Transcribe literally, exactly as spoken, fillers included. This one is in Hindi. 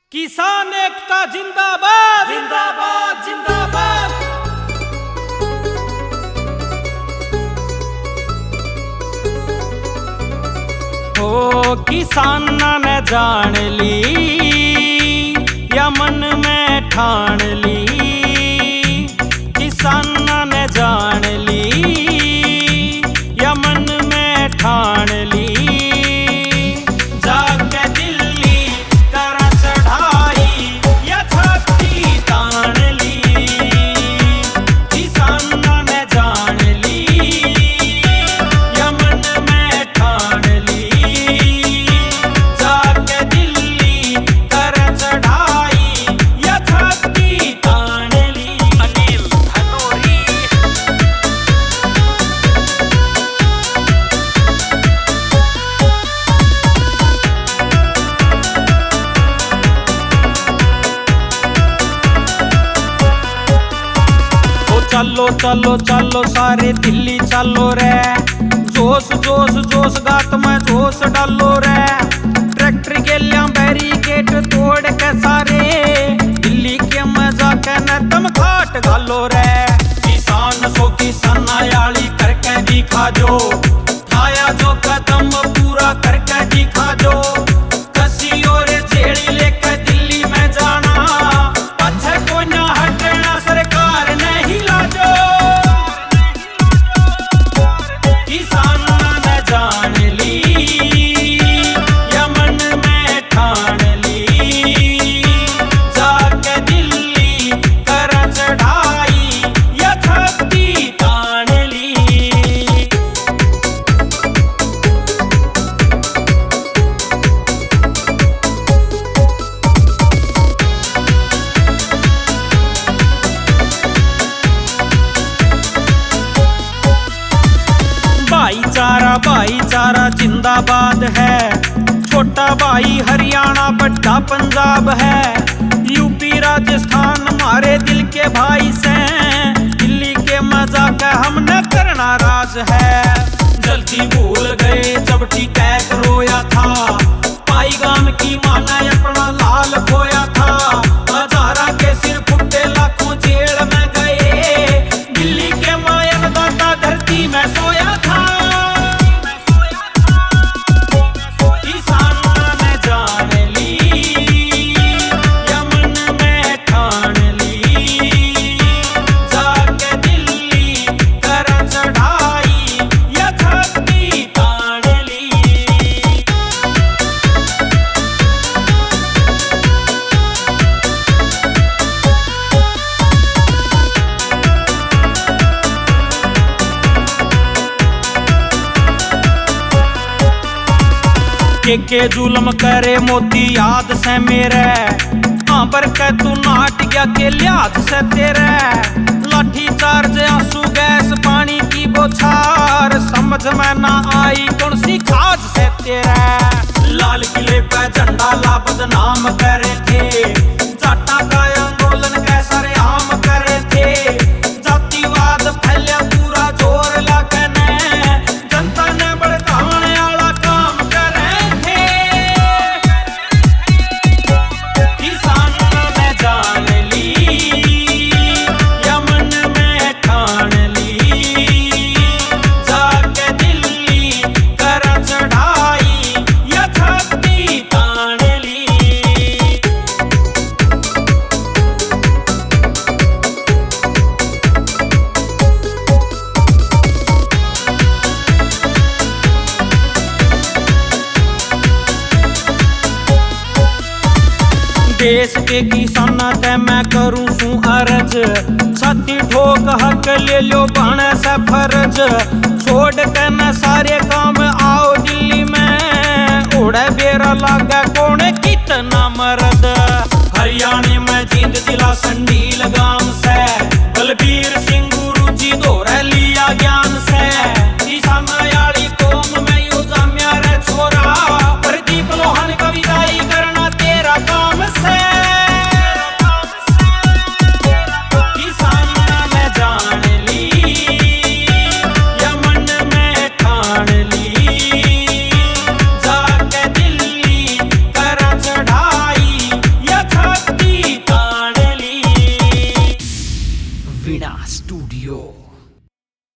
किसान एकता जिंदाबाद जिंदाबाद जिंदाबाद। ओ किसाना ने जान ली या मन में ठान ली, किसाना ने जान ली या मन में ठान ली। चलो चलो चलो सारे दिल्ली चलो रे, जोश जोश जोश गात में जोश डालो रे। ट्रैक्टर के लिया बैरिकेड तोड़ के सारे दिल्ली के मजा के न दम घाट घालो रे। किसान सो किसान आयाली करके दिखा जो, खाया जो कदम पूरा करके दिखा जो। कसी और झेड़ी लेकर दिल्ली में जाना, अच्छा को ना हटना सरकार नहीं लाजो। किसान ने जान ली या मन में ठान ली, जाके दिल्ली कर चढ़ाई या छाती तान ली। भाईचारा भाईचारा जिंदाबाद है, छोटा भाई हरियाणा बड़ा पंजाब है। यूपी राजस्थान हमारे दिल के भाई से, दिल्ली के मजा का हमने करना राज है। जल्दी भूल गए जब टिकैत रोया था, पाई गाम की माना अपना लाल खोया था। हजारा के सिर फुटे लाखों जेल में गए, दिल्ली के मायन दाता धरती में सोया था। के के जुल्म करे मोदी याद से मेरे, हाँ पर के तू नाट गया के लिहाज से तेरे। लाठी चार्ज आंसू गैस पानी की बौछार, समझ में ना आई कौन सी खाज से तेरे। लाल किले पे झंडा ला बदनाम करे थे, जाटा का आंदोलन कैसा रे आम करे थे। जातिवाद फैलिया पूरा जोर लाके ने, जनता ने भड़काने वाला काम करे। किसान ने जान ली या मन में ठान ली, जाके दिल्ली कर चढ़ाई या छाती तान ली। देश के किसाना ते मैं करूं सू अर्ज, छाती ठोक हक ले लो बने से फर्ज। छोड़ के न सारे काम आओ दिल्ली में, उड़े बेरा लागे कौन कितना मर्द। हरियाणा में जींद जिला संडील गांव से, बलबीर सिंह गुरु जी दोहरा लिया ज्ञान से। किसान आयाली कौम में यू जाम्या रे छोरा, प्रदीप लोहान कविताई करना तेरा काम से। किसान ने जान ली या मन में ठान ली, जाके दिल्ली कर चढ़ाई या Tina Studio.